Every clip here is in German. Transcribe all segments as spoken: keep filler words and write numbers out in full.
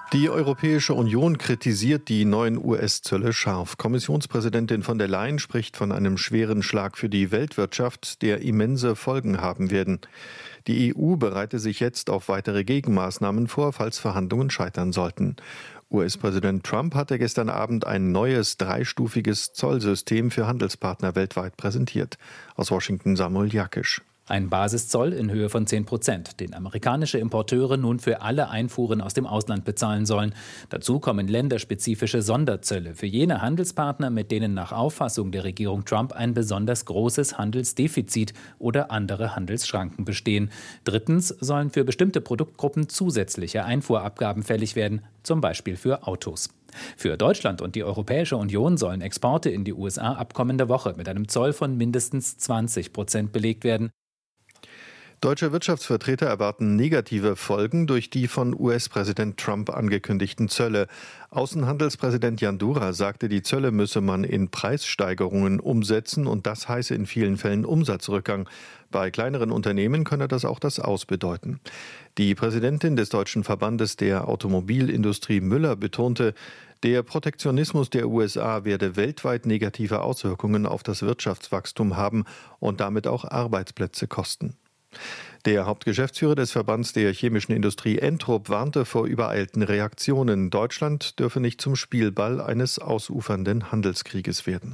Die Europäische Union kritisiert die neuen U S-Zölle scharf. Kommissionspräsidentin von der Leyen spricht von einem schweren Schlag für die Weltwirtschaft, der immense Folgen haben werden. Die E U bereite sich jetzt auf weitere Gegenmaßnahmen vor, falls Verhandlungen scheitern sollten. U S-Präsident Trump hatte gestern Abend ein neues dreistufiges Zollsystem für Handelspartner weltweit präsentiert. Aus Washington Samuel Jakisch. Ein Basiszoll in Höhe von zehn Prozent, den amerikanische Importeure nun für alle Einfuhren aus dem Ausland bezahlen sollen. Dazu kommen länderspezifische Sonderzölle für jene Handelspartner, mit denen nach Auffassung der Regierung Trump ein besonders großes Handelsdefizit oder andere Handelsschranken bestehen. Drittens sollen für bestimmte Produktgruppen zusätzliche Einfuhrabgaben fällig werden, zum Beispiel für Autos. Für Deutschland und die Europäische Union sollen Exporte in die U S A ab kommender Woche mit einem Zoll von mindestens zwanzig Prozent belegt werden. Deutsche Wirtschaftsvertreter erwarten negative Folgen durch die von U S-Präsident Trump angekündigten Zölle. Außenhandelspräsident Jan Dura sagte, die Zölle müsse man in Preissteigerungen umsetzen und das heiße in vielen Fällen Umsatzrückgang. Bei kleineren Unternehmen könne das auch das Aus bedeuten. Die Präsidentin des Deutschen Verbandes der Automobilindustrie Müller betonte, der Protektionismus der U S A werde weltweit negative Auswirkungen auf das Wirtschaftswachstum haben und damit auch Arbeitsplätze kosten. Der Hauptgeschäftsführer des Verbands der chemischen Industrie Entrop warnte vor übereilten Reaktionen. Deutschland dürfe nicht zum Spielball eines ausufernden Handelskrieges werden.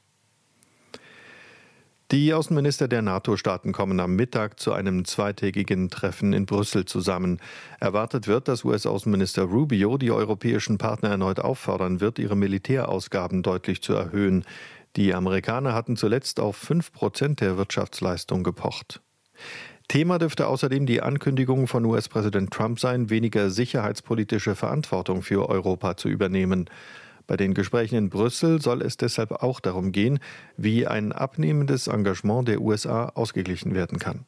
Die Außenminister der NATO-Staaten kommen am Mittag zu einem zweitägigen Treffen in Brüssel zusammen. Erwartet wird, dass U S-Außenminister Rubio die europäischen Partner erneut auffordern wird, ihre Militärausgaben deutlich zu erhöhen. Die Amerikaner hatten zuletzt auf fünf Prozent der Wirtschaftsleistung gepocht. Thema dürfte außerdem die Ankündigung von U S-Präsident Trump sein, weniger sicherheitspolitische Verantwortung für Europa zu übernehmen. Bei den Gesprächen in Brüssel soll es deshalb auch darum gehen, wie ein abnehmendes Engagement der U S A ausgeglichen werden kann.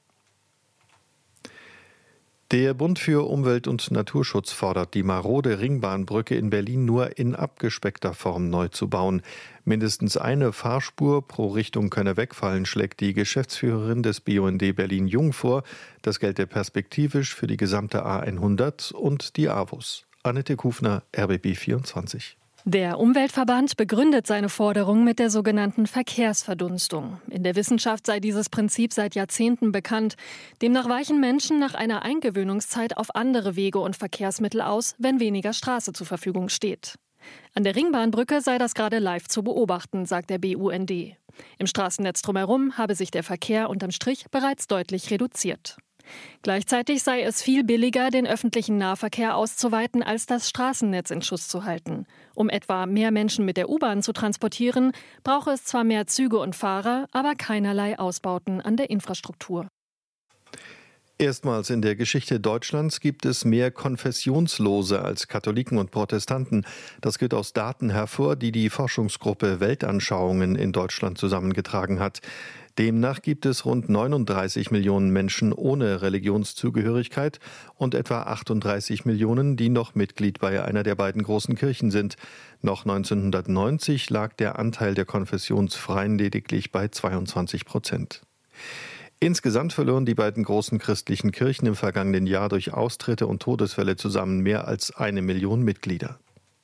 Der Bund für Umwelt und Naturschutz fordert, die marode Ringbahnbrücke in Berlin nur in abgespeckter Form neu zu bauen. Mindestens eine Fahrspur pro Richtung könne wegfallen, schlägt die Geschäftsführerin des B U N D Berlin-Jung vor. Das gelte perspektivisch für die gesamte A hundert und die A W U S. Annette Kufner, R B B vierundzwanzig. Der Umweltverband begründet seine Forderung mit der sogenannten Verkehrsverdunstung. In der Wissenschaft sei dieses Prinzip seit Jahrzehnten bekannt. Demnach weichen Menschen nach einer Eingewöhnungszeit auf andere Wege und Verkehrsmittel aus, wenn weniger Straße zur Verfügung steht. An der Ringbahnbrücke sei das gerade live zu beobachten, sagt der B U N D. Im Straßennetz drumherum habe sich der Verkehr unterm Strich bereits deutlich reduziert. Gleichzeitig sei es viel billiger, den öffentlichen Nahverkehr auszuweiten, als das Straßennetz in Schuss zu halten. Um etwa mehr Menschen mit der U-Bahn zu transportieren, brauche es zwar mehr Züge und Fahrer, aber keinerlei Ausbauten an der Infrastruktur. Erstmals in der Geschichte Deutschlands gibt es mehr Konfessionslose als Katholiken und Protestanten. Das geht aus Daten hervor, die die Forschungsgruppe Weltanschauungen in Deutschland zusammengetragen hat. Demnach gibt es rund neununddreißig Millionen Menschen ohne Religionszugehörigkeit und etwa achtunddreißig Millionen, die noch Mitglied bei einer der beiden großen Kirchen sind. Noch neunzehnhundertneunzig lag der Anteil der Konfessionsfreien lediglich bei zweiundzwanzig Prozent. Insgesamt verloren die beiden großen christlichen Kirchen im vergangenen Jahr durch Austritte und Todesfälle zusammen mehr als eine Million Mitglieder.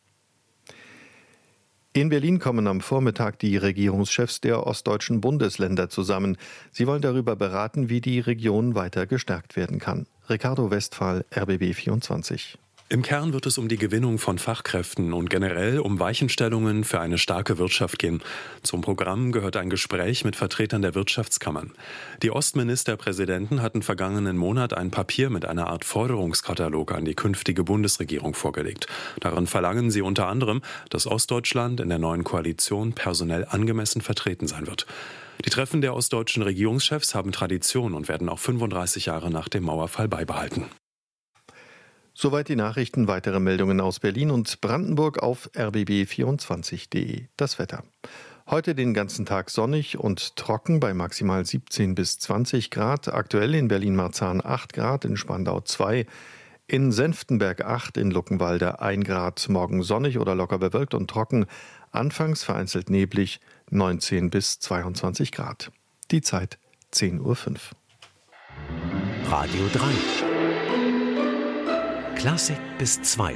In Berlin kommen am Vormittag die Regierungschefs der ostdeutschen Bundesländer zusammen. Sie wollen darüber beraten, wie die Region weiter gestärkt werden kann. Ricardo Westphal, R B B vierundzwanzig. Im Kern wird es um die Gewinnung von Fachkräften und generell um Weichenstellungen für eine starke Wirtschaft gehen. Zum Programm gehört ein Gespräch mit Vertretern der Wirtschaftskammern. Die Ostministerpräsidenten hatten vergangenen Monat ein Papier mit einer Art Forderungskatalog an die künftige Bundesregierung vorgelegt. Darin verlangen sie unter anderem, dass Ostdeutschland in der neuen Koalition personell angemessen vertreten sein wird. Die Treffen der ostdeutschen Regierungschefs haben Tradition und werden auch fünfunddreißig Jahre nach dem Mauerfall beibehalten. Soweit die Nachrichten. Weitere Meldungen aus Berlin und Brandenburg auf r b b vierundzwanzig punkt de. Das Wetter. Heute den ganzen Tag sonnig und trocken bei maximal siebzehn bis zwanzig Grad. Aktuell in Berlin-Marzahn acht Grad, in Spandau zwei, in Senftenberg acht, in Luckenwalde ein Grad. Morgen sonnig oder locker bewölkt und trocken. Anfangs vereinzelt neblig, neunzehn bis zweiundzwanzig Grad. Die Zeit zehn Uhr fünf. Radio drei. Klassik bis zwei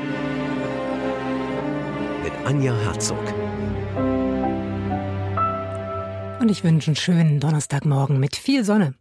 mit Anja Herzog. Und ich wünsche einen schönen Donnerstagmorgen mit viel Sonne.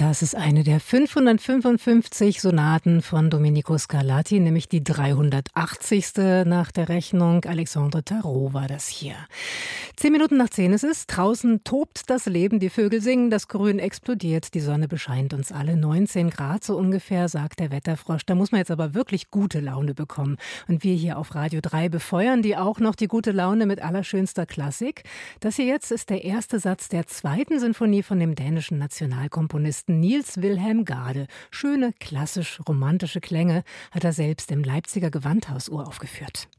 Das ist eine der fünfhundertfünfundfünfzig Sonaten von Domenico Scarlatti, nämlich die dreihundertachtzigste nach der Rechnung. Alexandre Tarot war das hier. Zehn Minuten nach zehn ist es. Draußen tobt das Leben, die Vögel singen, das Grün explodiert, die Sonne bescheint uns alle. neunzehn Grad so ungefähr, sagt der Wetterfrosch. Da muss man jetzt aber wirklich gute Laune bekommen. Und wir hier auf Radio drei befeuern die auch noch, die gute Laune, mit allerschönster Klassik. Das hier jetzt ist der erste Satz der zweiten Sinfonie von dem dänischen Nationalkomponisten Niels Wilhelm Gade. Schöne, klassisch-romantische Klänge hat er selbst im Leipziger Gewandhaus uraufgeführt.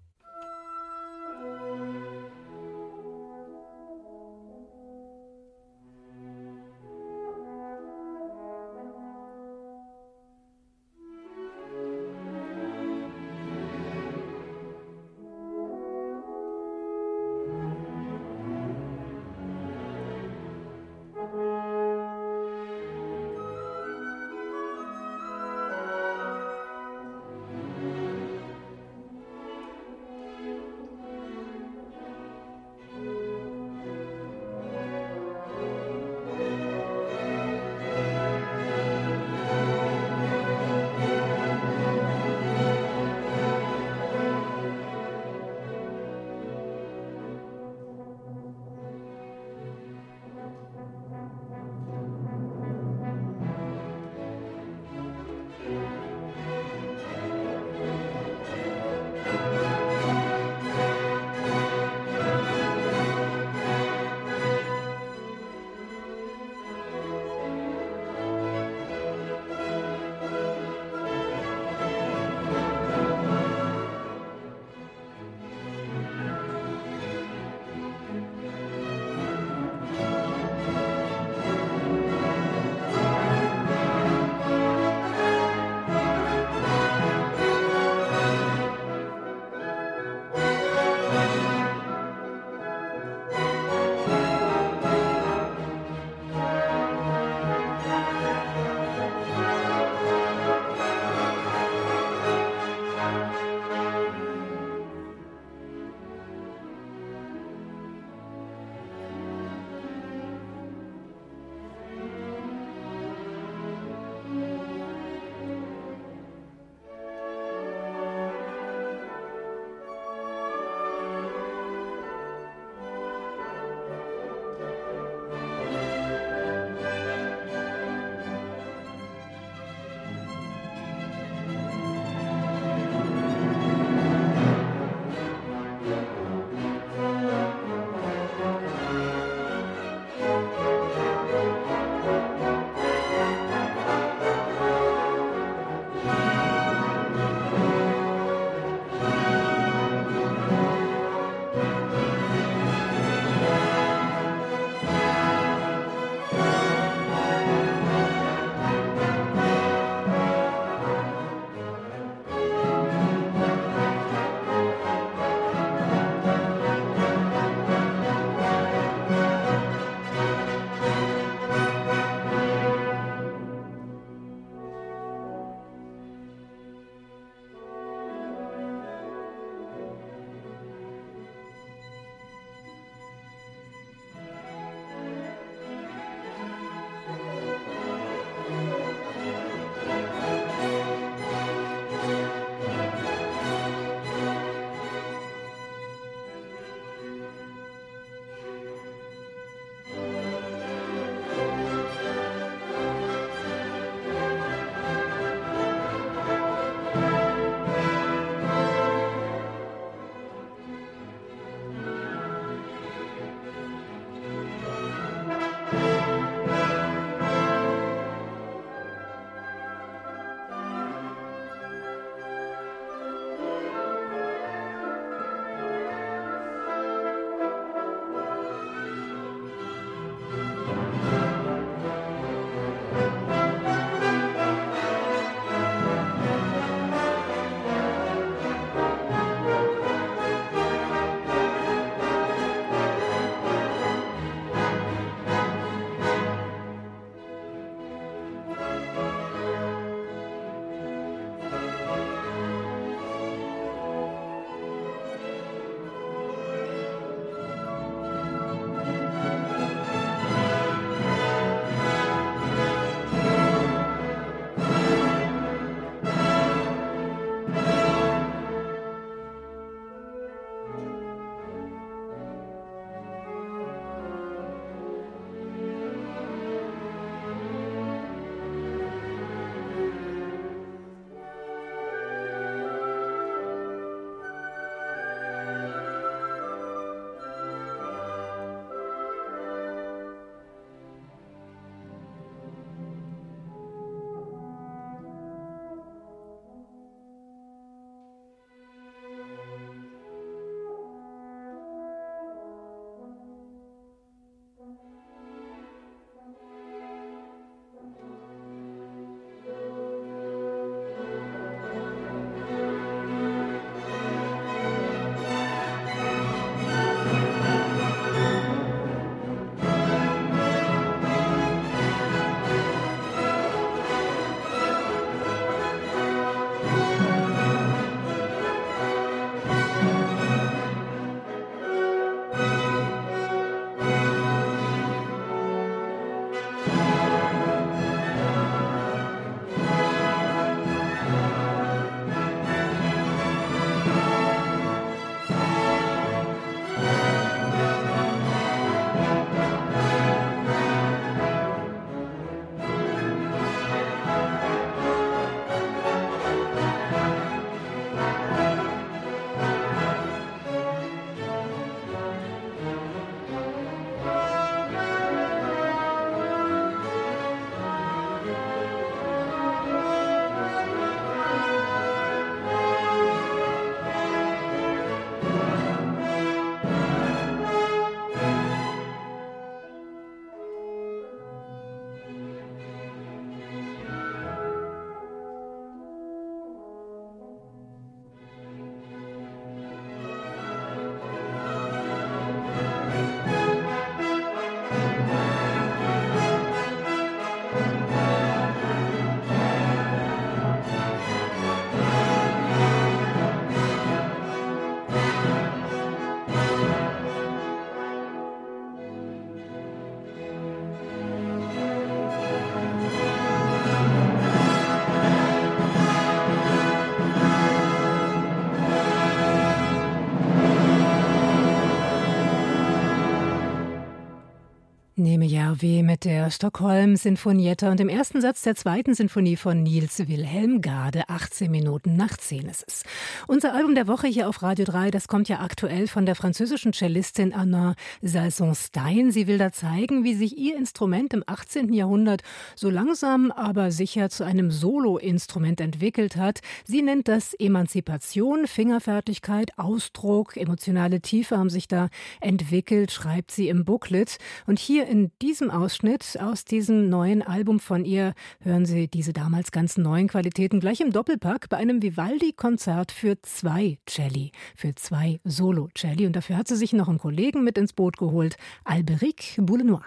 Nehme Järvi mit der Stockholm-Sinfonietta und dem ersten Satz der zweiten Sinfonie von Niels Wilhelm Gade. achtzehn Minuten nach zehn ist es. Unser Album der Woche hier auf Radio drei, das kommt ja aktuell von der französischen Cellistin Anna Salson-Stein. Sie will da zeigen, wie sich ihr Instrument im achtzehnten Jahrhundert so langsam, aber sicher zu einem Solo-Instrument entwickelt hat. Sie nennt das Emanzipation, Fingerfertigkeit, Ausdruck, emotionale Tiefe haben sich da entwickelt, schreibt sie im Booklet. Und hier in diesem Ausschnitt aus diesem neuen Album von ihr hören Sie diese damals ganz neuen Qualitäten gleich im Doppelpack bei einem Vivaldi-Konzert für zwei Celli, für zwei Solo-Celli. Und dafür hat sie sich noch einen Kollegen mit ins Boot geholt, Alberic Boulenoir.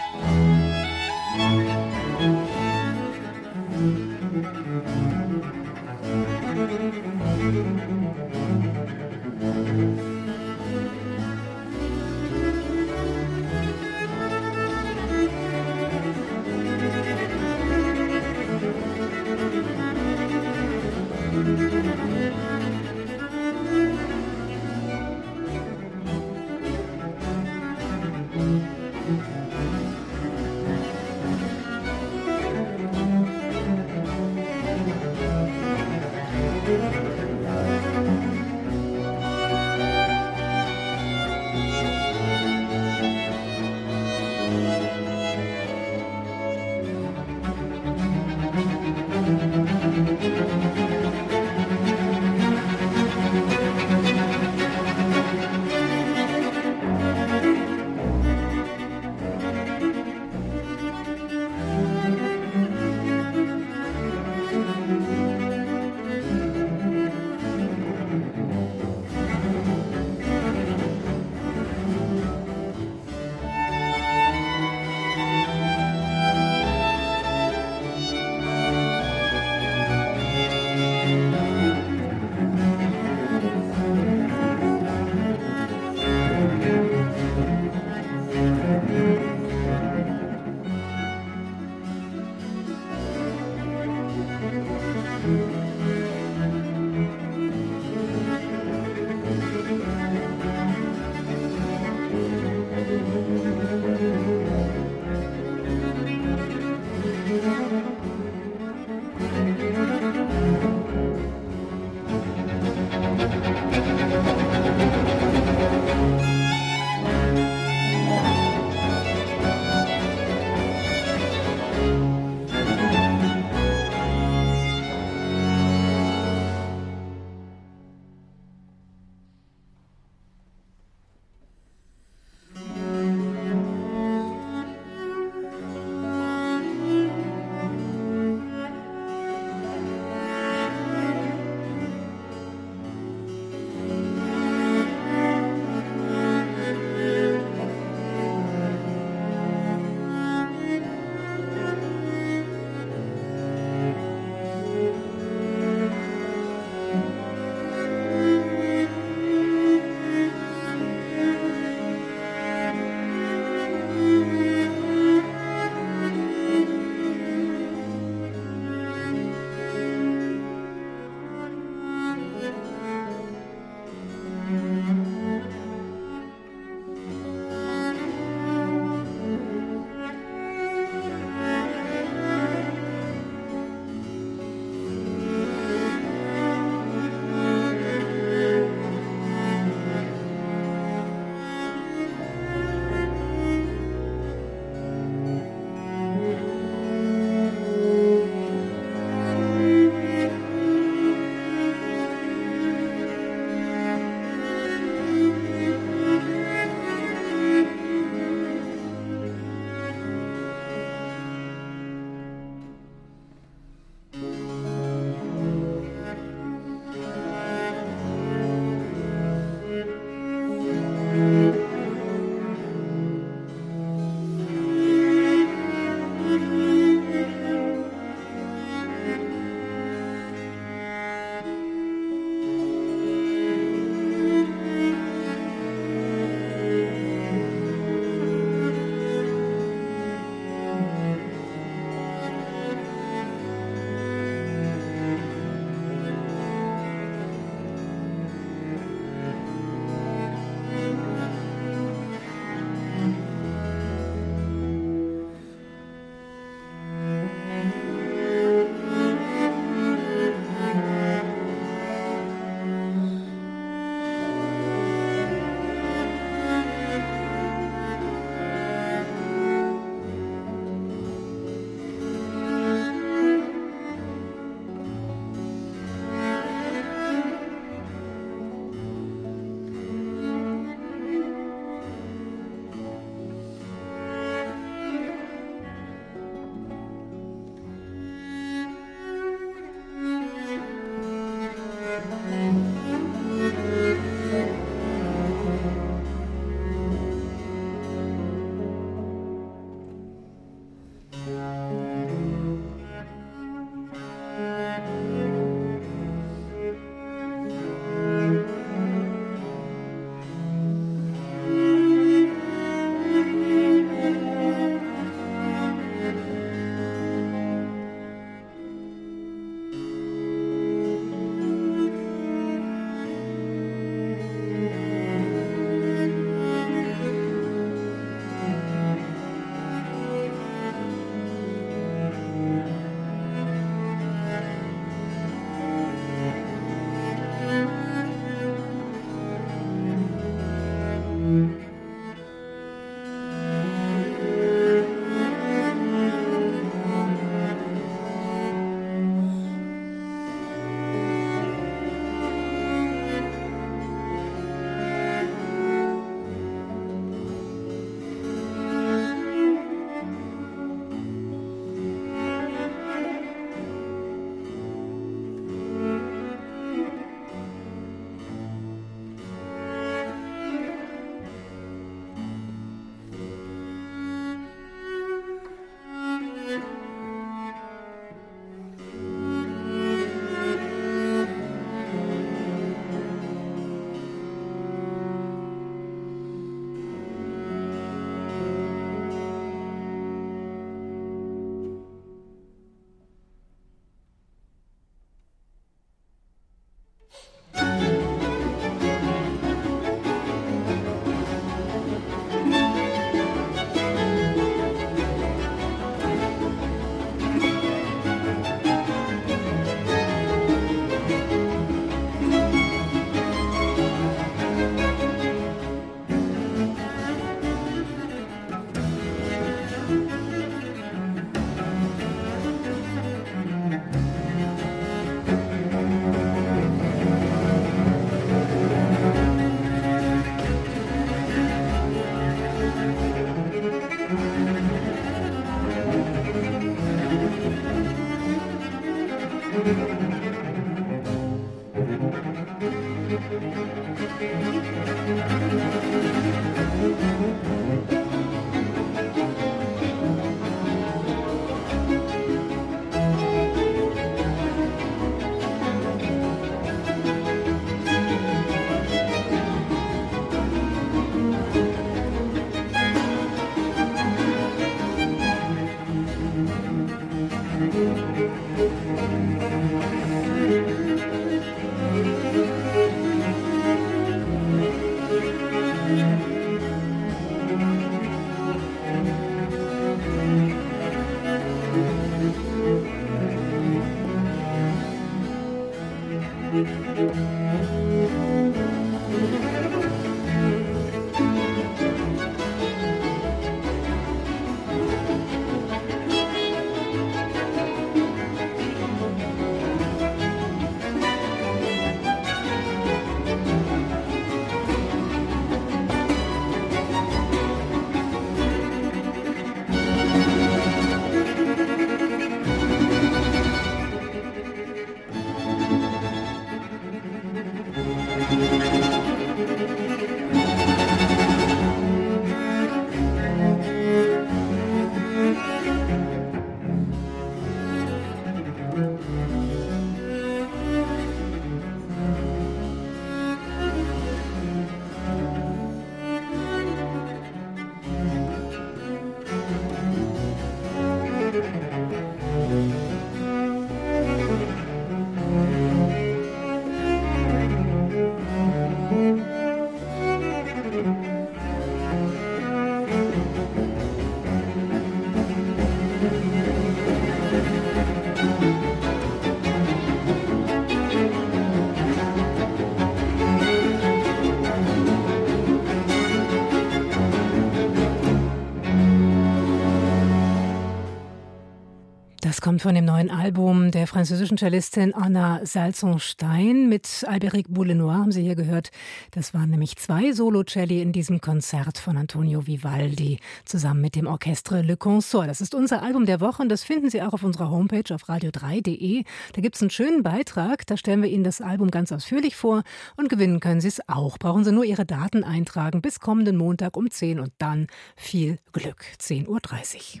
Das kommt von dem neuen Album der französischen Cellistin Anna Salzon-Stein mit Albéric Boulenoir, haben Sie hier gehört. Das waren nämlich zwei Solo-Celli in diesem Konzert von Antonio Vivaldi zusammen mit dem Orchestre Le Consort. Das ist unser Album der Woche und das finden Sie auch auf unserer Homepage auf radio drei punkt de. Da gibt es einen schönen Beitrag, da stellen wir Ihnen das Album ganz ausführlich vor und gewinnen können Sie es auch. Brauchen Sie nur Ihre Daten eintragen bis kommenden Montag um zehn und dann viel Glück. zehn Uhr dreißig.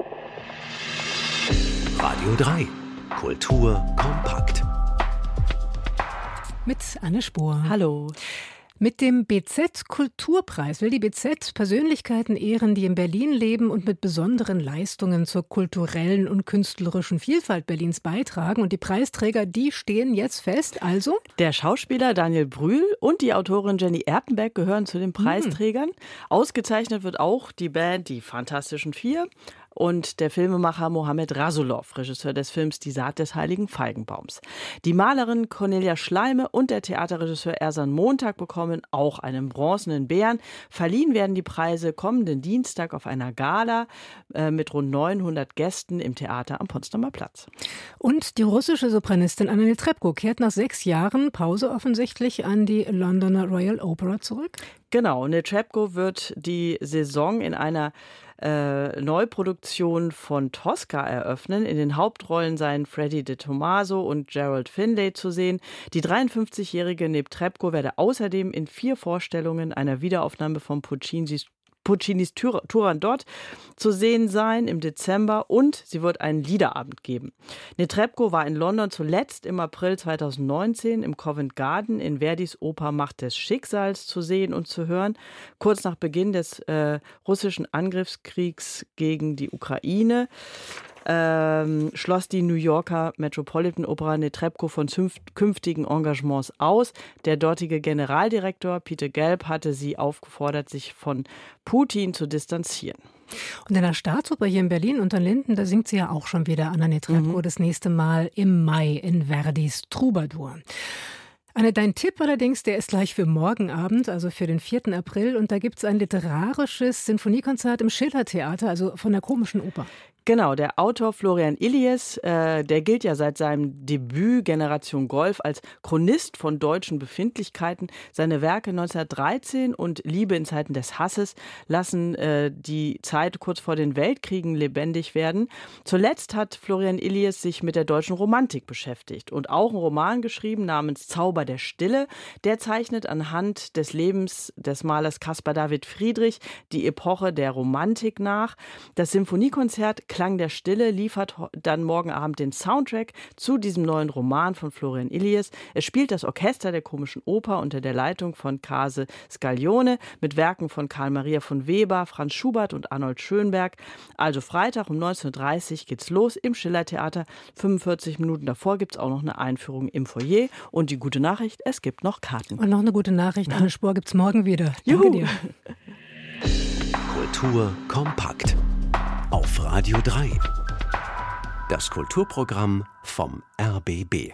Radio drei. Kultur kompakt. Mit Anne Spohr. Hallo. Mit dem B Z-Kulturpreis will die B Z Persönlichkeiten ehren, die in Berlin leben und mit besonderen Leistungen zur kulturellen und künstlerischen Vielfalt Berlins beitragen. Und die Preisträger, die stehen jetzt fest. Also? Der Schauspieler Daniel Brühl und die Autorin Jenny Erpenbeck gehören zu den Preisträgern. Hm. Ausgezeichnet wird auch die Band Die Fantastischen Vier und der Filmemacher Mohamed Rasulov, Regisseur des Films Die Saat des heiligen Feigenbaums. Die Malerin Cornelia Schleime und der Theaterregisseur Ersan Montag bekommen auch einen bronzenen Bären. Verliehen werden die Preise kommenden Dienstag auf einer Gala äh, mit rund neunhundert Gästen im Theater am Potsdamer Platz. Und die russische Sopranistin Anna Netrebko kehrt nach sechs Jahren Pause offensichtlich an die Londoner Royal Opera zurück. Genau, Netrebko wird die Saison in einer äh, Neuproduktion von Tosca eröffnen. In den Hauptrollen seien Freddie de Tomaso und Gerald Finlay zu sehen. Die dreiundfünfzigjährige Netrebko werde außerdem in vier Vorstellungen einer Wiederaufnahme von Puccinis Puccinis Turandot zu sehen sein im Dezember und sie wird einen Liederabend geben. Netrebko war in London zuletzt im April zweitausendneunzehn im Covent Garden in Verdis Oper Macht des Schicksals zu sehen und zu hören. Kurz nach Beginn des äh, russischen Angriffskriegs gegen die Ukraine Ähm, schloss die New Yorker Metropolitan Opera Netrebko von künftigen Engagements aus. Der dortige Generaldirektor Peter Gelb hatte sie aufgefordert, sich von Putin zu distanzieren. Und in der Staatsoper hier in Berlin unter Linden, da singt sie ja auch schon wieder Anna Netrebko, mhm. das nächste Mal im Mai in Verdis Troubadour. Anne, dein Tipp allerdings, der ist gleich für morgen Abend, also für den vierten April. Und da gibt es ein literarisches Sinfoniekonzert im Schiller-Theater, also von der Komischen Oper. Genau, der Autor Florian Illies, äh, der gilt ja seit seinem Debüt Generation Golf als Chronist von deutschen Befindlichkeiten. Seine Werke neunzehnhundertdreizehn und Liebe in Zeiten des Hasses lassen äh, die Zeit kurz vor den Weltkriegen lebendig werden. Zuletzt hat Florian Illies sich mit der deutschen Romantik beschäftigt und auch einen Roman geschrieben namens Zauber der Stille. Der zeichnet anhand des Lebens des Malers Caspar David Friedrich die Epoche der Romantik nach. Das Sinfoniekonzert Klang der Stille liefert dann morgen Abend den Soundtrack zu diesem neuen Roman von Florian Illies. Es spielt das Orchester der Komischen Oper unter der Leitung von Case Scaglione mit Werken von Karl Maria von Weber, Franz Schubert und Arnold Schönberg. Also Freitag um neunzehn Uhr dreißig geht's los im Schiller-Theater. fünfundvierzig Minuten davor gibt's auch noch eine Einführung im Foyer. Und die gute Nachricht, es gibt noch Karten. Und noch eine gute Nachricht, Anne Spohr gibt's morgen wieder. Danke Juhu. dir. Kultur kompakt. Auf Radio drei. Das Kulturprogramm vom R B B.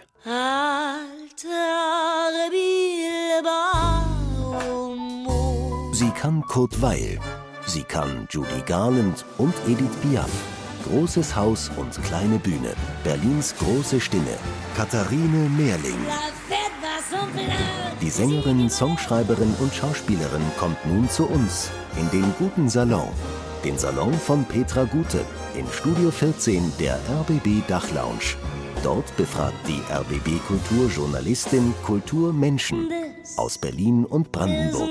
Sie kann Kurt Weill. Sie kann Judy Garland und Edith Piaf. Großes Haus und kleine Bühne. Berlins große Stimme. Katharine Mehrling. Die Sängerin, Songschreiberin und Schauspielerin kommt nun zu uns in den guten Salon. Den Salon von Petra Gute in Studio vierzehn der R B B Dachlounge. Dort befragt die R B B Kulturjournalistin Kulturmenschen aus Berlin und Brandenburg.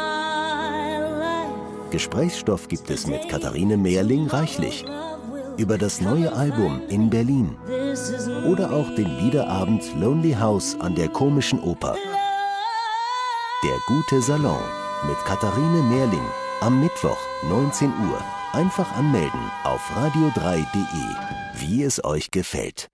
Gesprächsstoff gibt es mit Katharine Mehrling reichlich. Über das neue Album in Berlin. Oder auch den Liederabend Lonely House an der Komischen Oper. Der gute Salon mit Katharine Mehrling. Am Mittwoch, neunzehn Uhr. Einfach anmelden auf radio drei punkt de, wie es euch gefällt.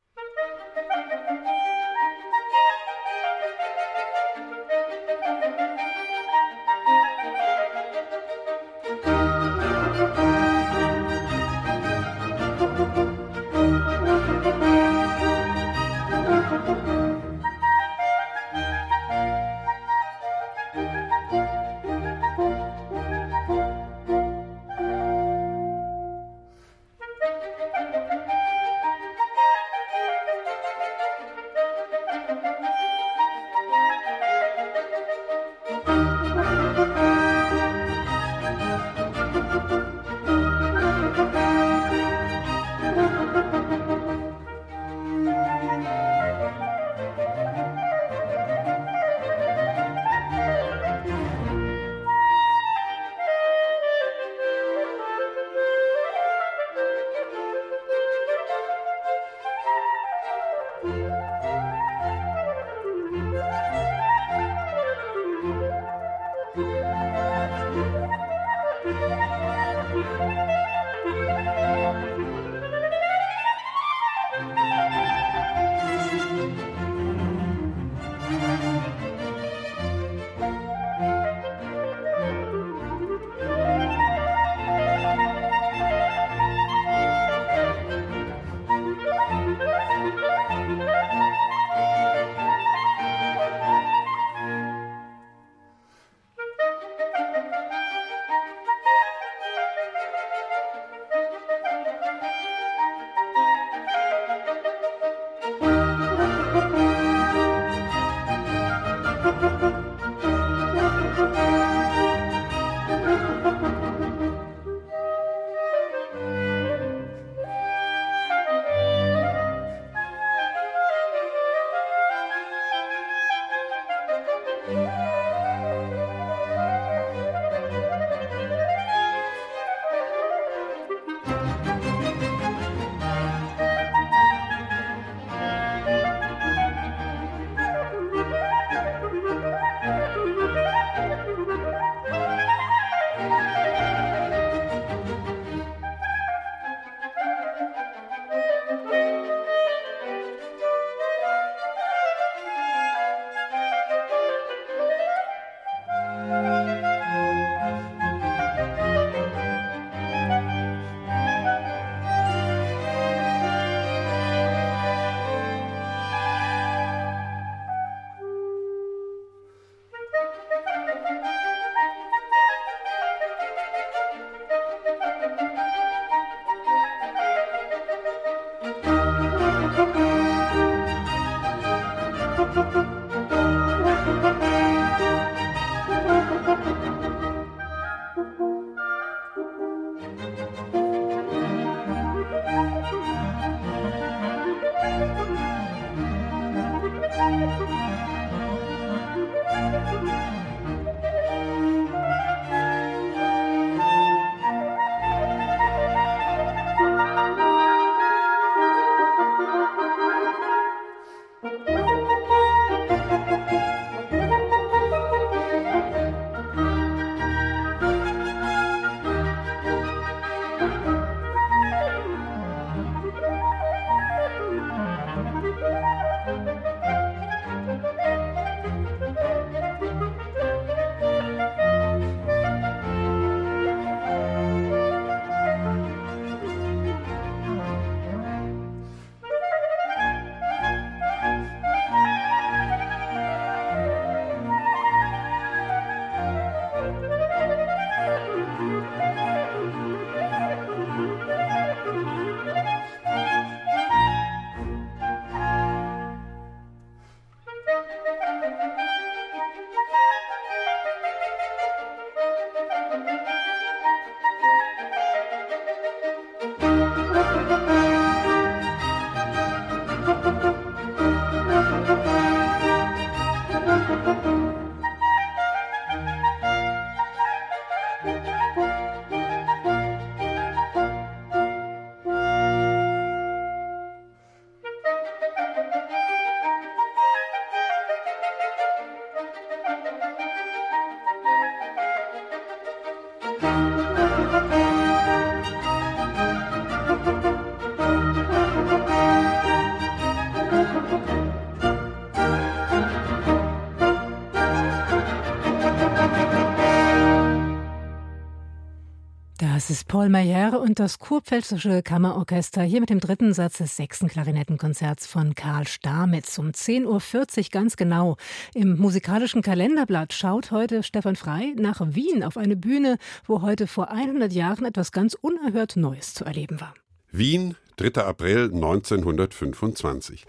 Das ist Paul Mayer und das Kurpfälzische Kammerorchester hier mit dem dritten Satz des sechsten Klarinettenkonzerts von Karl Stamitz um zehn Uhr vierzig ganz genau. Im musikalischen Kalenderblatt schaut heute Stefan Frey nach Wien auf eine Bühne, wo heute vor hundert Jahren etwas ganz unerhört Neues zu erleben war. Wien, dritter April neunzehnhundertfünfundzwanzig.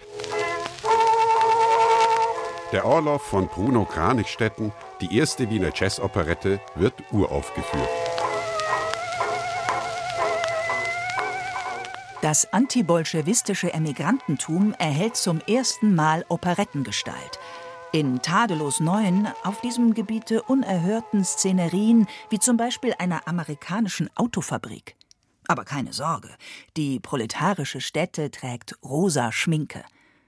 Der Orloff von Bruno Kranichstetten, die erste Wiener Jazzoperette, wird uraufgeführt. Das antibolschewistische Emigrantentum erhält zum ersten Mal Operettengestalt. In tadellos neuen, auf diesem Gebiete unerhörten Szenerien, wie zum Beispiel einer amerikanischen Autofabrik. Aber keine Sorge, die proletarische Stätte trägt rosa Schminke.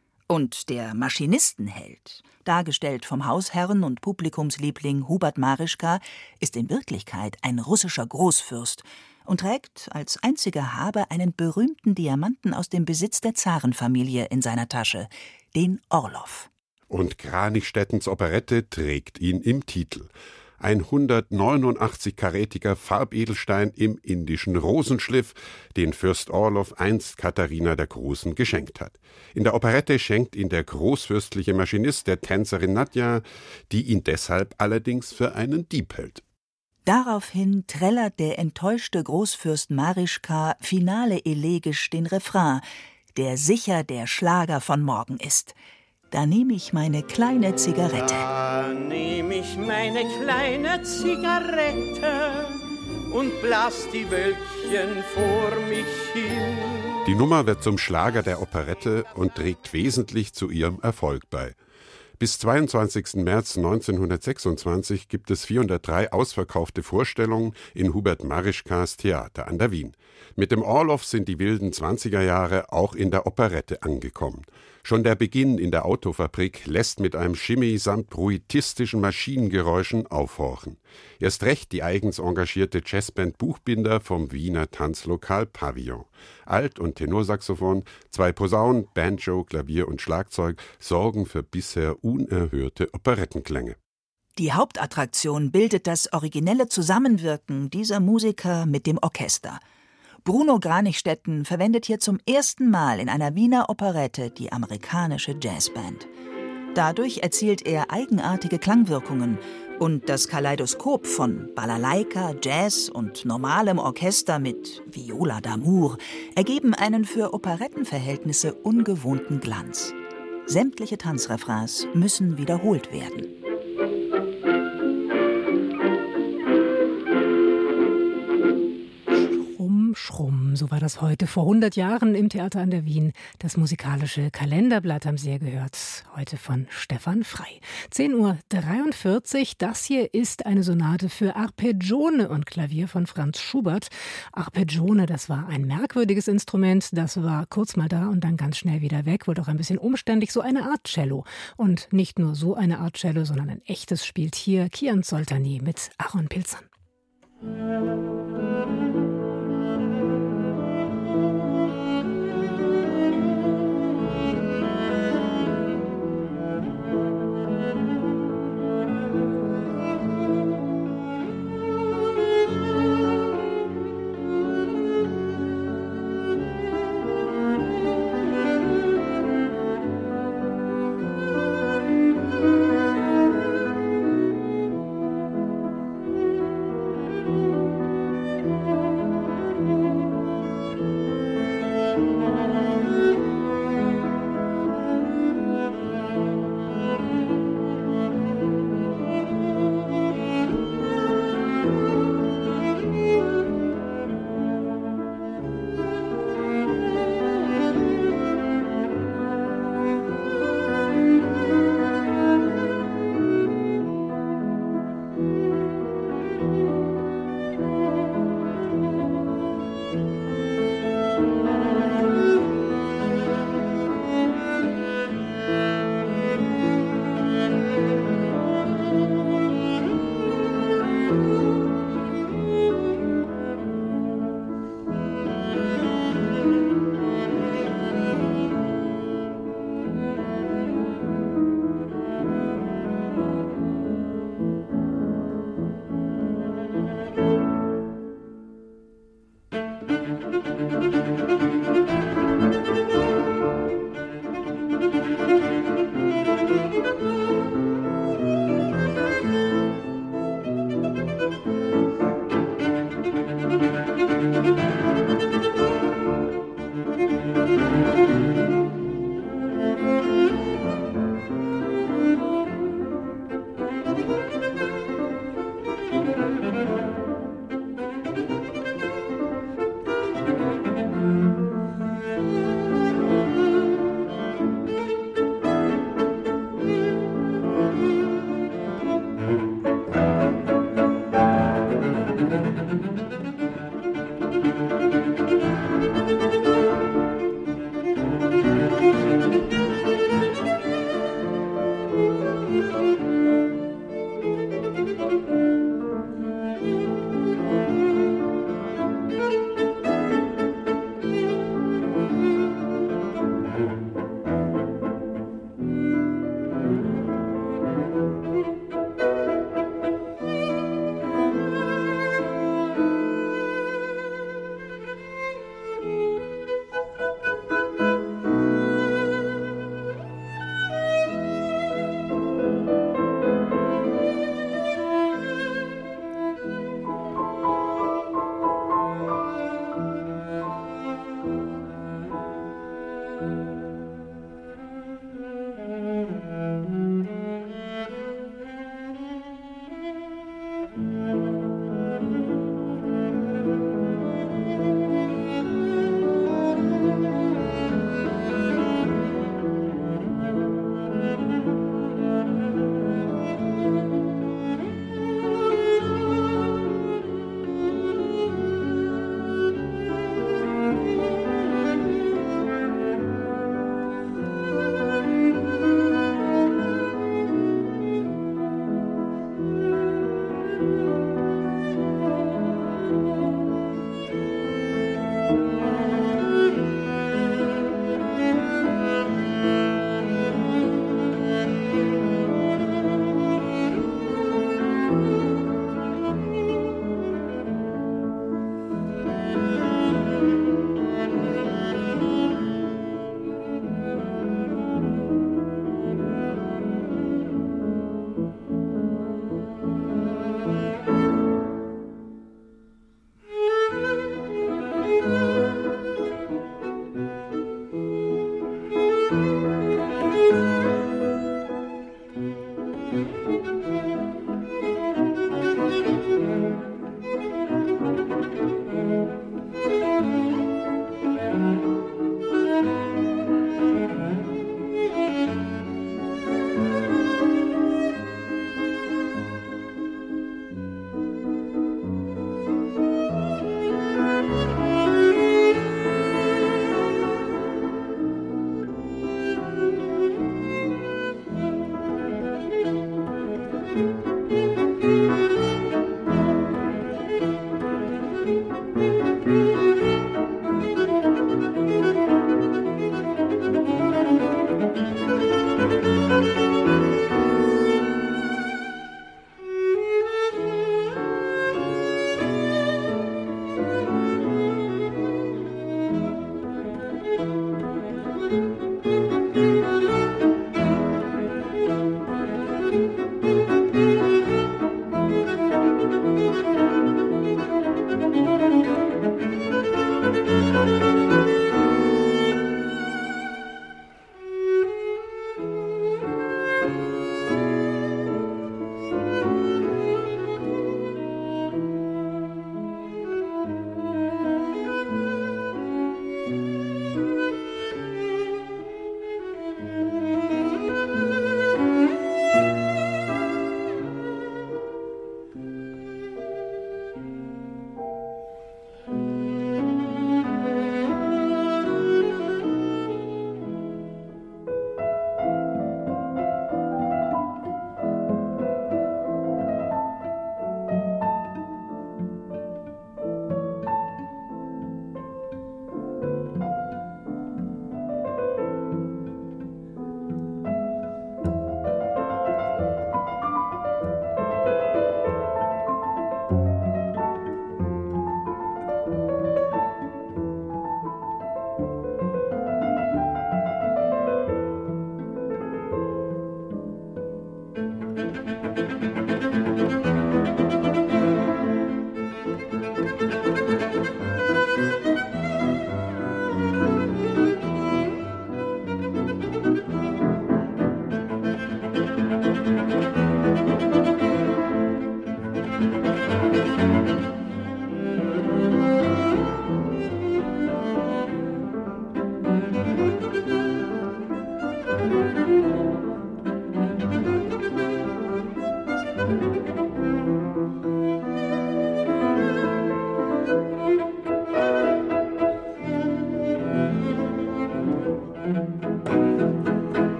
Und der Maschinistenheld, dargestellt vom Hausherrn und Publikumsliebling Hubert Marischka, ist in Wirklichkeit ein russischer Großfürst und trägt als einziger Habe einen berühmten Diamanten aus dem Besitz der Zarenfamilie in seiner Tasche, den Orloff. Und Kranichstettens Operette trägt ihn im Titel. Ein hundertneunundachtzig-karätiger Farbedelstein im indischen Rosenschliff, den Fürst Orloff einst Katharina der Großen geschenkt hat. In der Operette schenkt ihn der großfürstliche Maschinist der Tänzerin Nadja, die ihn deshalb allerdings für einen Dieb hält. Daraufhin trällert der enttäuschte Großfürst Marischka finale elegisch den Refrain, der sicher der Schlager von morgen ist. Da nehme ich meine kleine Zigarette. Da nehme ich meine kleine Zigarette und blas die Wölkchen vor mich hin. Die Nummer wird zum Schlager der Operette und trägt wesentlich zu ihrem Erfolg bei. Bis zweiundzwanzigsten März neunzehnhundertsechsundzwanzig gibt es vierhundertdrei ausverkaufte Vorstellungen in Hubert Marischkas Theater an der Wien. Mit dem Orloff sind die wilden zwanziger Jahre auch in der Operette angekommen. Schon der Beginn in der Autofabrik lässt mit einem Shimmy samt bruitistischen Maschinengeräuschen aufhorchen. Erst recht die eigens engagierte Jazzband Buchbinder vom Wiener Tanzlokal Pavillon. Alt- und Tenorsaxophon, zwei Posaunen, Banjo, Klavier und Schlagzeug sorgen für bisher unerhörte Operettenklänge. Die Hauptattraktion bildet das originelle Zusammenwirken dieser Musiker mit dem Orchester. Bruno Kranichstetten verwendet hier zum ersten Mal in einer Wiener Operette die amerikanische Jazzband. Dadurch erzielt er eigenartige Klangwirkungen und das Kaleidoskop von Balalaika, Jazz und normalem Orchester mit Viola d'Amour ergeben einen für Operettenverhältnisse ungewohnten Glanz. Sämtliche Tanzrefrains müssen wiederholt werden. Schrumm, so war das heute vor hundert Jahren im Theater an der Wien. Das musikalische Kalenderblatt haben Sie ja gehört, heute von Stefan Frey. zehn Uhr dreiundvierzig, das hier ist eine Sonate für Arpeggione und Klavier von Franz Schubert. Arpeggione, das war ein merkwürdiges Instrument, das war kurz mal da und dann ganz schnell wieder weg, wurde auch ein bisschen umständlich, so eine Art Cello. Und nicht nur so eine Art Cello, sondern ein echtes spielt hier Kian Soltani mit Aaron Pilzern.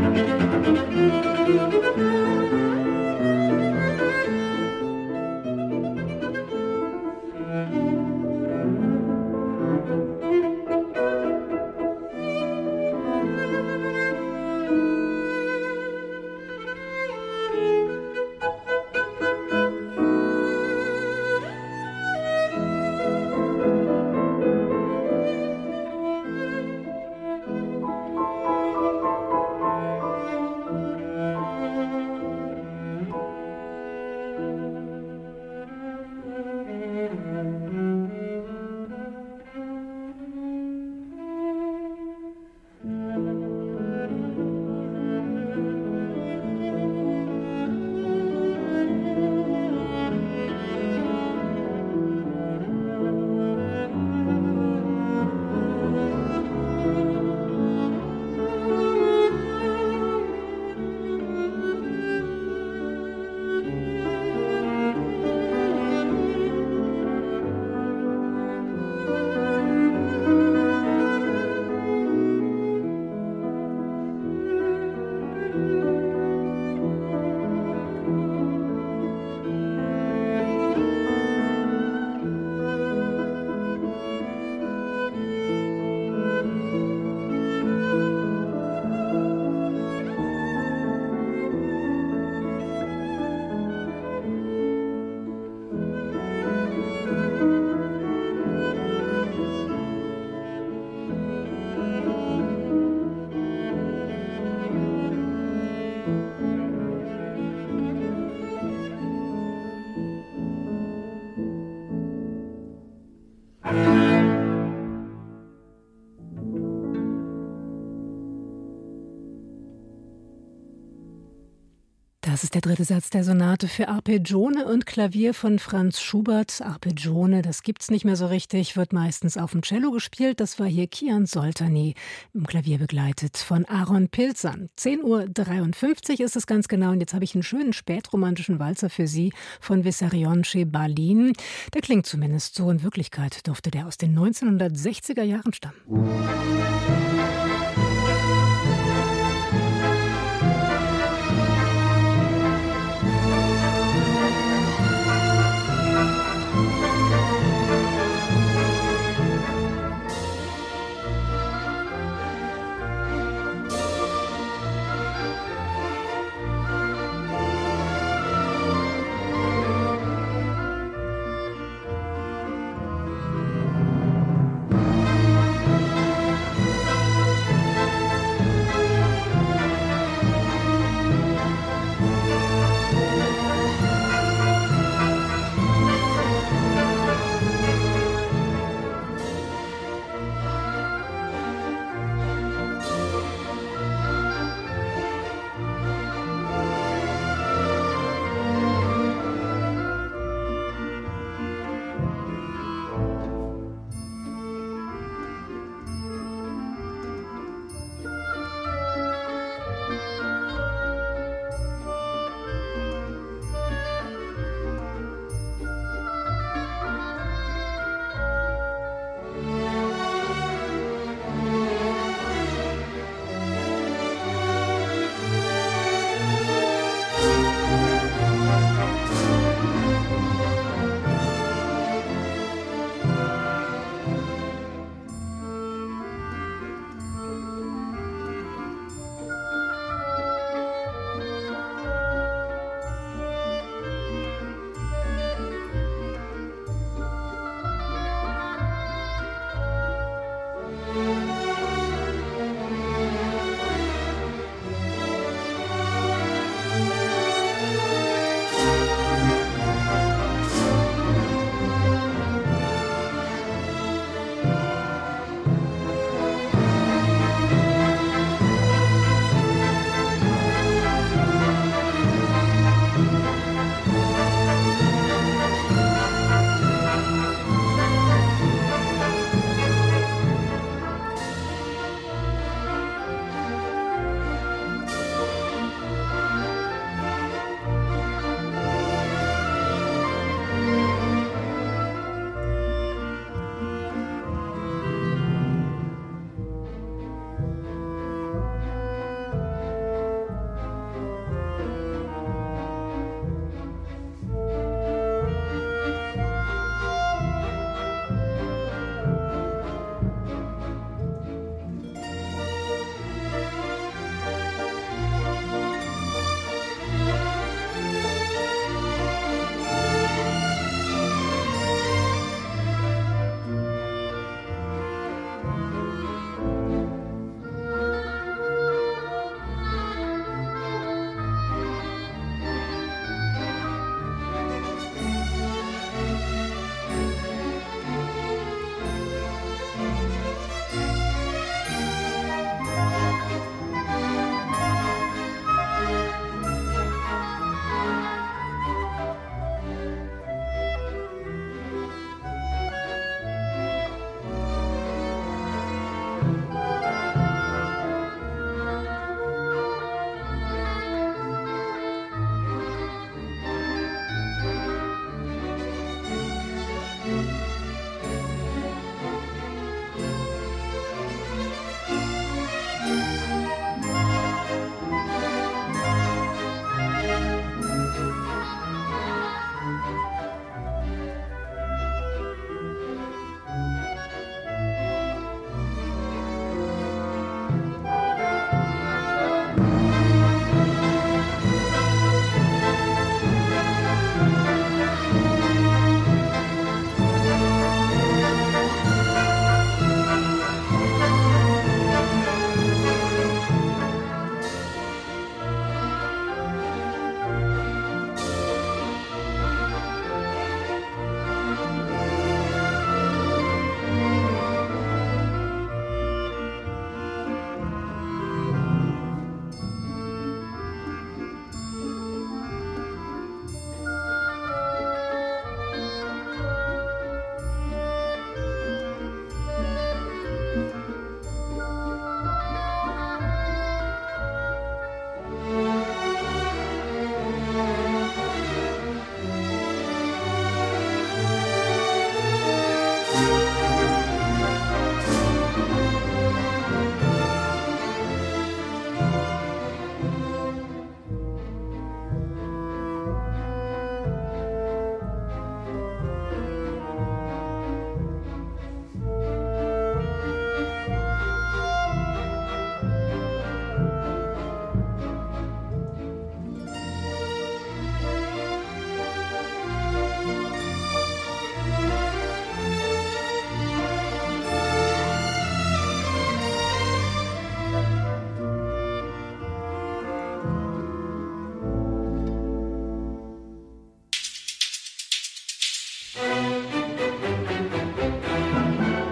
Das ist der dritte Satz der Sonate für Arpeggione und Klavier von Franz Schubert. Arpeggione, das gibt's nicht mehr so richtig, wird meistens auf dem Cello gespielt. Das war hier Kian Soltani, im Klavier begleitet von Aaron Pilzan. zehn Uhr dreiundfünfzig ist es ganz genau und jetzt habe ich einen schönen spätromantischen Walzer für Sie von Vissarionce Balin. Der klingt zumindest so, in Wirklichkeit dürfte der aus den neunzehnhundertsechziger Jahren stammen.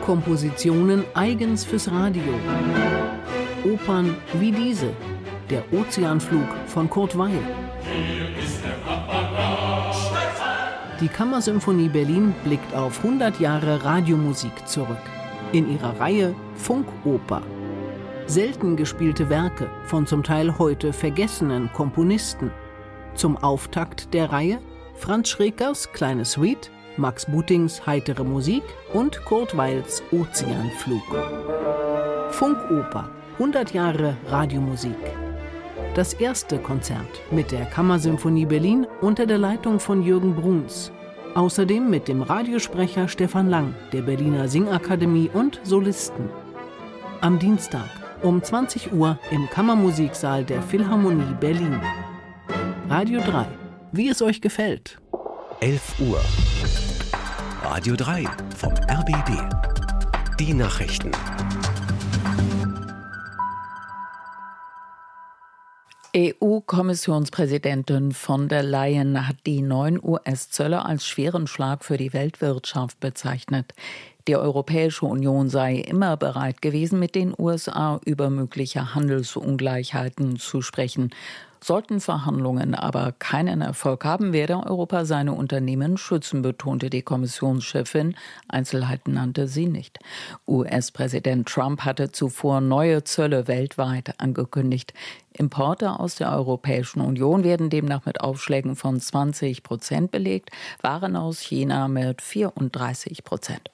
Kompositionen eigens fürs Radio. Opern wie diese, der Ozeanflug von Kurt Weill. Die Kammersymphonie Berlin blickt auf hundert Jahre Radiomusik zurück. In ihrer Reihe Funkoper. Selten gespielte Werke von zum Teil heute vergessenen Komponisten. Zum Auftakt der Reihe Franz Schrekers Kleine Suite, Max Butings Heitere Musik und Kurt Weills Ozeanflug. Funkoper, hundert Jahre Radiomusik. Das erste Konzert mit der Kammersymphonie Berlin unter der Leitung von Jürgen Bruns. Außerdem mit dem Radiosprecher Stefan Lang, der Berliner Singakademie und Solisten. Am Dienstag um zwanzig Uhr im Kammermusiksaal der Philharmonie Berlin. Radio drei, wie es euch gefällt. elf Uhr. Radio drei vom R B B. Die Nachrichten. E U-Kommissionspräsidentin von der Leyen hat die neuen U S-Zölle als schweren Schlag für die Weltwirtschaft bezeichnet. Die Europäische Union sei immer bereit gewesen, mit den U S A über mögliche Handelsungleichheiten zu sprechen. Sollten Verhandlungen aber keinen Erfolg haben, werde Europa seine Unternehmen schützen, betonte die Kommissionschefin. Einzelheiten nannte sie nicht. U S-Präsident Trump hatte zuvor neue Zölle weltweit angekündigt. Importe aus der Europäischen Union werden demnach mit Aufschlägen von zwanzig Prozent belegt, Waren aus China mit vierunddreißig Prozent.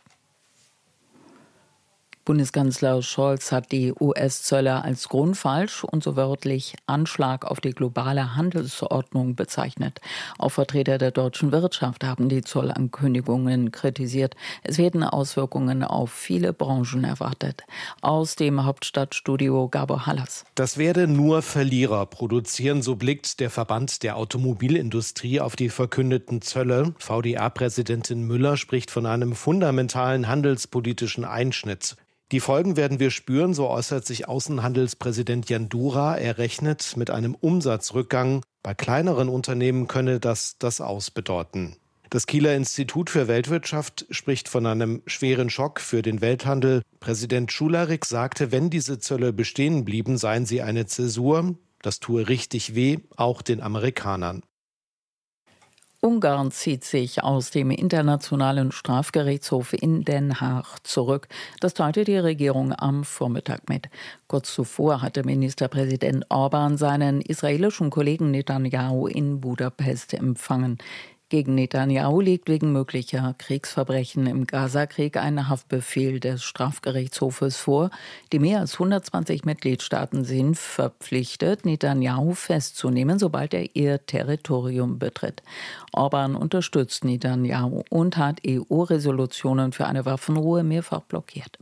Bundeskanzler Scholz hat die U S-Zölle als grundfalsch und so wörtlich Anschlag auf die globale Handelsordnung bezeichnet. Auch Vertreter der deutschen Wirtschaft haben die Zollankündigungen kritisiert. Es werden Auswirkungen auf viele Branchen erwartet. Aus dem Hauptstadtstudio Gabor Hallas. Das werde nur Verlierer produzieren, so blickt der Verband der Automobilindustrie auf die verkündeten Zölle. V D A-Präsidentin Müller spricht von einem fundamentalen handelspolitischen Einschnitt. Die Folgen werden wir spüren, so äußert sich Außenhandelspräsident Jandura. Er rechnet mit einem Umsatzrückgang. Bei kleineren Unternehmen könne das das Aus bedeuten. Das Kieler Institut für Weltwirtschaft spricht von einem schweren Schock für den Welthandel. Präsident Schularik sagte, wenn diese Zölle bestehen blieben, seien sie eine Zäsur. Das tue richtig weh, auch den Amerikanern. Ungarn zieht sich aus dem Internationalen Strafgerichtshof in Den Haag zurück. Das teilte die Regierung am Vormittag mit. Kurz zuvor hatte Ministerpräsident Orban seinen israelischen Kollegen Netanyahu in Budapest empfangen. Gegen Netanyahu liegt wegen möglicher Kriegsverbrechen im Gazakrieg ein Haftbefehl des Strafgerichtshofes vor. Die mehr als hundertzwanzig Mitgliedstaaten sind verpflichtet, Netanyahu festzunehmen, sobald er ihr Territorium betritt. Orban unterstützt Netanyahu und hat E U-Resolutionen für eine Waffenruhe mehrfach blockiert.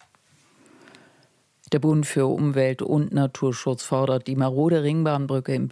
Der Bund für Umwelt und Naturschutz fordert, die marode Ringbahnbrücke im